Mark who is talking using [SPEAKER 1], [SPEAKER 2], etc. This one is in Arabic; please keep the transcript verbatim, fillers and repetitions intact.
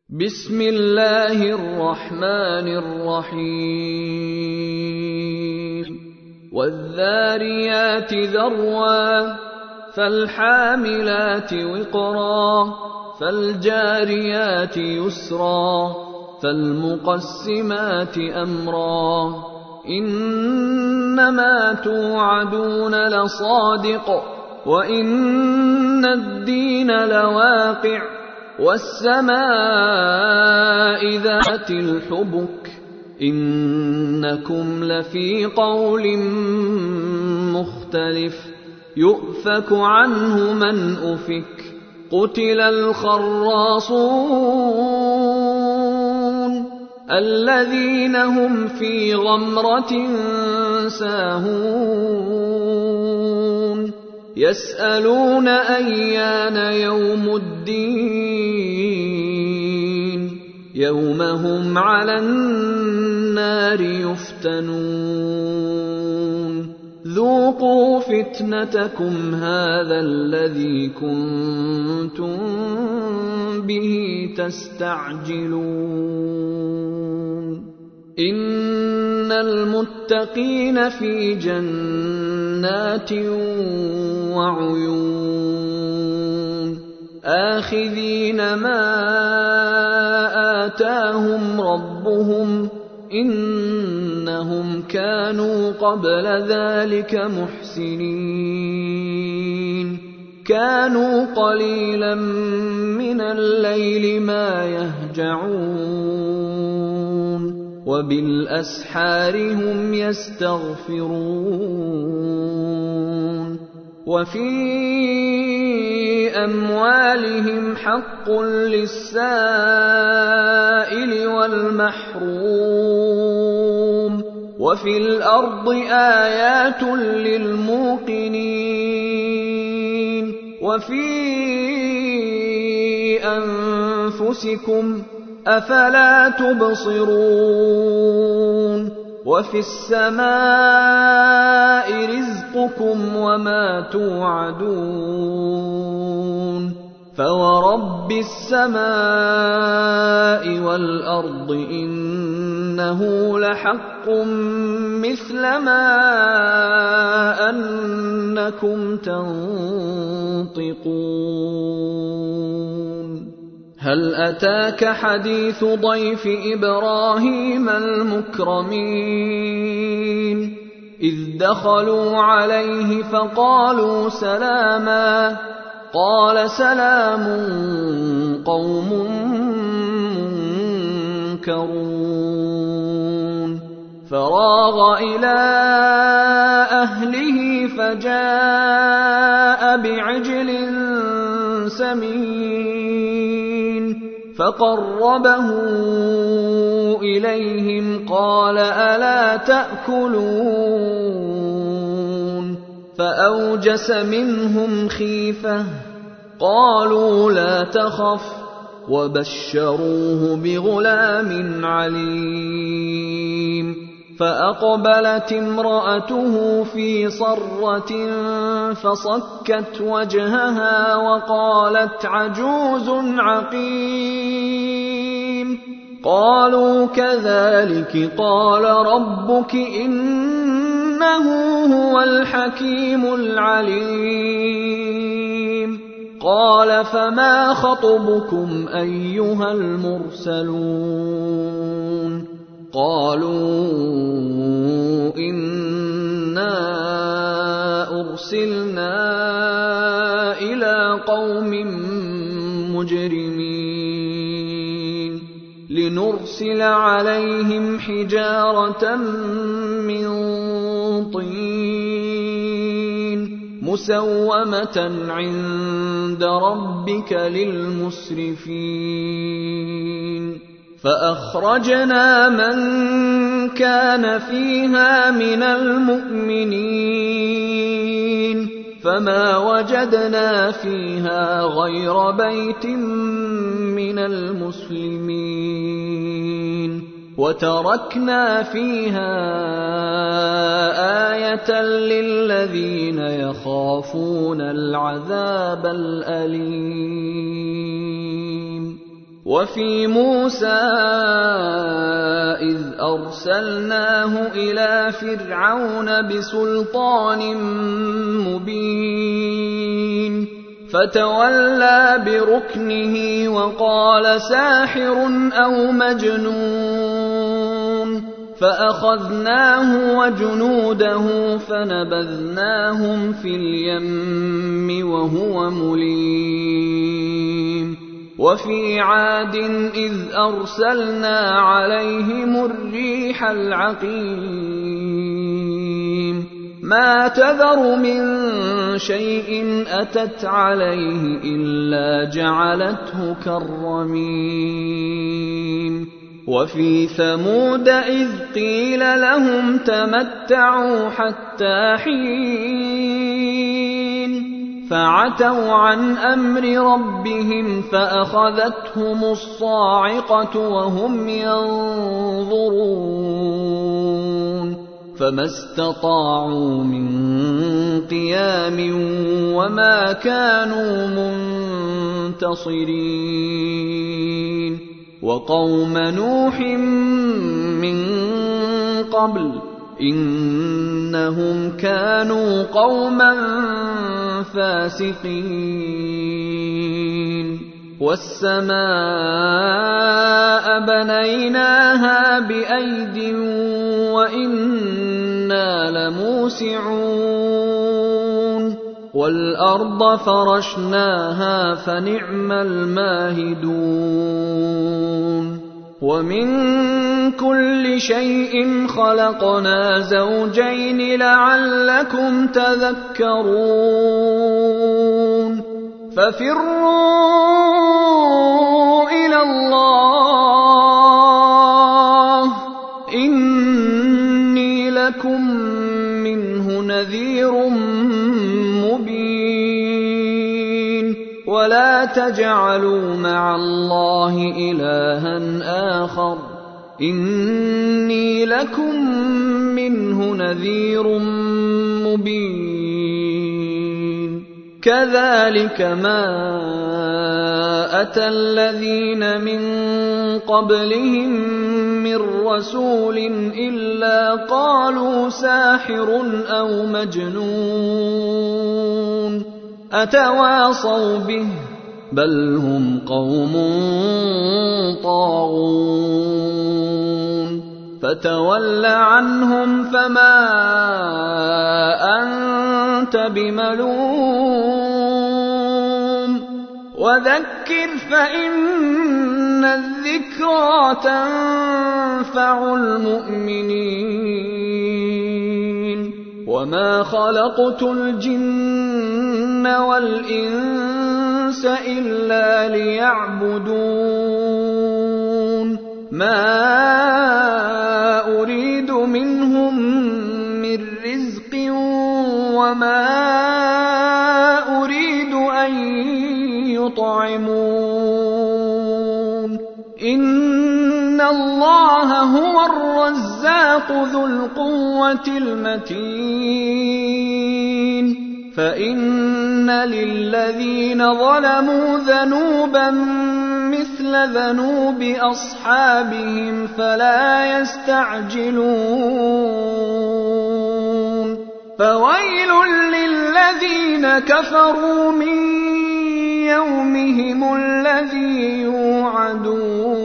[SPEAKER 1] بسم الله الرحمن الرحيم والذاريات ذروا فالحاملات وقرا فالجاريات يسرا فالمقسمات أمرا إنما توعدون لصادق وإن الدين لواقع والسماء ذات الحبك إنكم لفي قول مختلف يؤفك عنه من أفك قتل الخراصون الذين هم في غمرة ساهون يسألون أيان يوم الدين يوم هم على النار يفتنون ذوقوا فتنتكم هذا الذي كنتم به تستعجلون إن المتقين في جنات وعيون آخذين ما آتاهم ربهم إنهم كانوا قبل ذلك محسنين كانوا قليلا من الليل ما يهجعون وبالأسحار هم يستغفرون وفي أموالهم حق للسائل والمحروم وفي الأرض آيات للموقنين وفي أنفسكم أفلا تبصرون وفي السماء رزقكم وما توعدون فورب السماء والأرض إنه لحق مثل ما أنكم تنطقون هل أتاك حديث ضيف إبراهيم المكرمين إذ دخلوا عليه فقالوا سلاما قال سلام قوم منكرون فراغ إلى أهله فجاء بعجل سمين فقربه إليهم قال ألا تأكلون فأوجس منهم خيفة قالوا لا تخف وبشروه بغلام عليم فأقبلت امرأته في صرة فصكت وجهها وقالت عجوز عقيم قالوا كذلك قال ربك إنه هو الحكيم العليم قال فما خطبكم أيها المرسلون قالوا إنا أرسلنا إلى قوم مجرمين لنرسل عليهم حجارة من طين مسومة عند ربك للمسرفين فأخرجنا من كان فيها من المؤمنين فما وجدنا فيها غير بيت من المسلمين وتركنا فيها آية للذين يخافون العذاب الأليم وفي موسى إذ أرسلناه إلى فرعون بسلطان مبين فتولى بركنه وقال ساحر أو مجنون فأخذناه وجنوده فنبذناهم في اليم وهو مليم وفي عاد إذ أرسلنا عليهم الريح العقيم ما تذر من شيء أتت عليه إلا جعلته كالرميم وفي ثمود إذ قيل لهم تمتعوا حتى حين فعتوا عن أمر ربهم فأخذتهم الصاعقة وهم ينظرون فما استطاعوا من قيام وما كانوا منتصرين وقوم نوح من قبل إنهم كانوا قوما فاسقين والسماء بنيناها بأيد وإنا لموسعون والأرض فرشناها فنعم الماهدون ومن كل شيء خلقنا زوجين لعلكم تذكرون ففروا إلى الله إني لكم منه نذير مبين ولا تجعلوا مع الله إلها آخر إني لكم منه نذير مبين كذلك ما أتى الذين من قبلهم من رسول إلا قالوا ساحر أو مجنون أتواصوا به بل هم قوم طاغون فتول عنهم فما أنت بملوم وذكر فإن الذكرى تنفع المؤمنين وما خلقت الجن والإنس إلا ليعبدون ما أريد منهم من رزق وما أريد أن يطعمون إن الله هو الرزاق ذو القوة المتين فإن للذين ظلموا ذنوبا مثل ذنوب أصحابهم فلا يستعجلون فويل للذين كفروا من يومهم الذي يوعدون